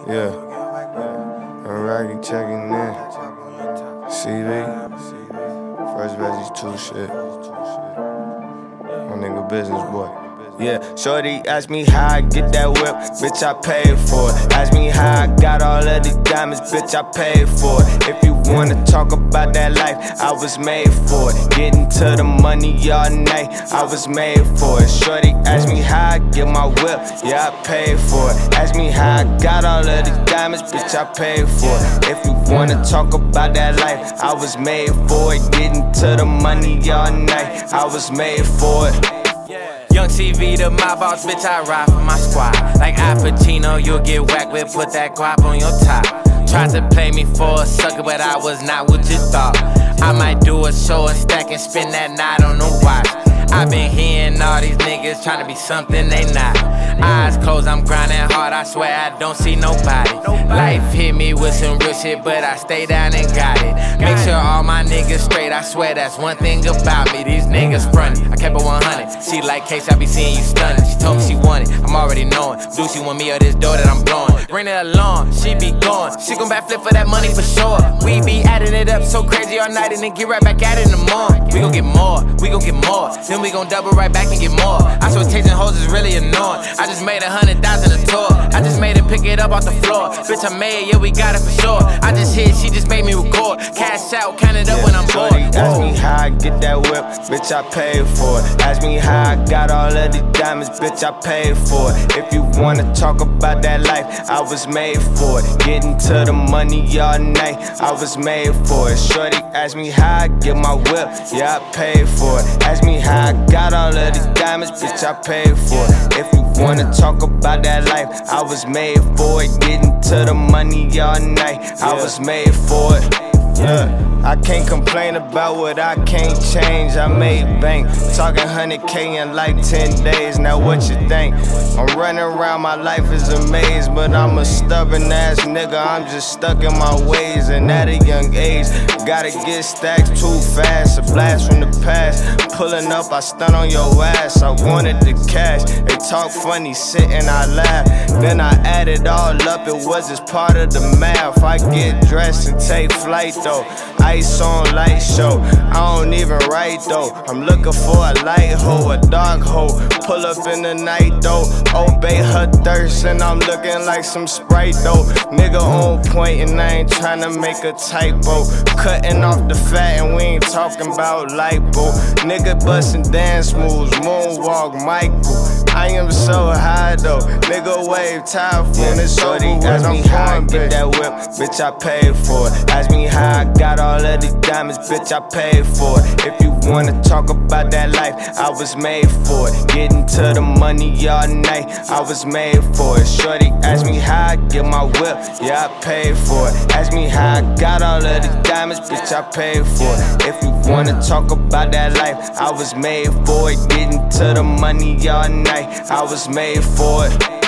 Yeah, Rocky checking in. CV, First Veggies 2 shit. My nigga business boy. Yeah, shorty asked me how I get that whip, bitch, I paid for it. Ask me how I got all of these diamonds, bitch, I paid for it. If you wanna talk about that life, I was made for it. Getting to the money all night, I was made for it. Shorty asked me how I get my whip, yeah, I paid for it. Ask me how I got all of these diamonds, bitch, I paid for it. If you wanna talk about that life, I was made for it. Getting to the money all night, I was made for it. Young CV to my boss, bitch, I ride for my squad. Like Al Pacino, you'll get whacked with, put that guap on your top. Tried to play me for a sucker, but I was not what you thought. I might do a show and stack and spin that knot on the watch. I've been hearing all these niggas trying to be something they not. Eyes closed, I'm grinding hard, I swear I don't see nobody. Life hit me with some real shit, but I stay down and got it. Make sure all my niggas straight, I swear that's one thing about me. These niggas frontin', I kept it 100. She like case, I be seeing you stunning. She told me she wanted, I'm already knowing. Do she want me or this door that I'm blowing? Ring it along, she be going. She gon' backflip for that money for sure. We be adding it up so crazy all night and then get right back at it in the morning. We gon' get more, we gon' get more. Then we gon' double right back and get more. I swear chasing hoes is really annoying. I just made 100,000 a tour. I just made it pick it up off the floor. Bitch, I made it, yeah, we got it for sure. I just hit, she just made me record. Cash out, count it up when I'm bored. Ask me how I get that whip, bitch, I paid for it. Ask me how I got all of these diamonds, bitch, I paid for it. If you wanna talk about that life, I was made for it. Getting to the money all night, I was made for it. Shorty asked me how I get my whip, yeah, I paid for it. Ask me how I got all of these diamonds, bitch, I paid for it. If you wanna talk about that life, I was made for it. Getting to the money all night, I was made for it. Yeah, I can't complain about what I can't change. I made bank, talking 100K in like 10 days. Now what you think? I'm running around, my life is a maze, but I'm a stubborn ass nigga. I'm just stuck in my ways, and at a young age, gotta get stacks too fast. A blast from the past, pulling up, I stun on your ass. I wanted the cash. They talk funny, sit and I laugh. Then I add it all up, it was just part of the math. I get dressed and take flight though. Ice on light show, I don't even write though. I'm looking for a light hoe, a dark hoe. Pull up in the night though, obey her thirst, and I'm looking like some Sprite though. Nigga on point and I ain't tryna make a typo. Cutting off the fat and we ain't talking about lipo. Nigga bustin' dance moves, moonwalk Michael. I am so high though, nigga wave typhoon. It's shorty, ask me how I get that whip, bitch, I paid for it. Ask me how I got all of these diamonds, bitch, I paid for it. If you wanna talk about that life, I was made for it. Getting to the money all night, I was made for it. Shorty asked me how I get my whip, yeah, I paid for it. Ask me how I got all of these diamonds, bitch, I paid for it. If you wanna talk about that life, I was made for it. Getting to the money all night, I was made for it.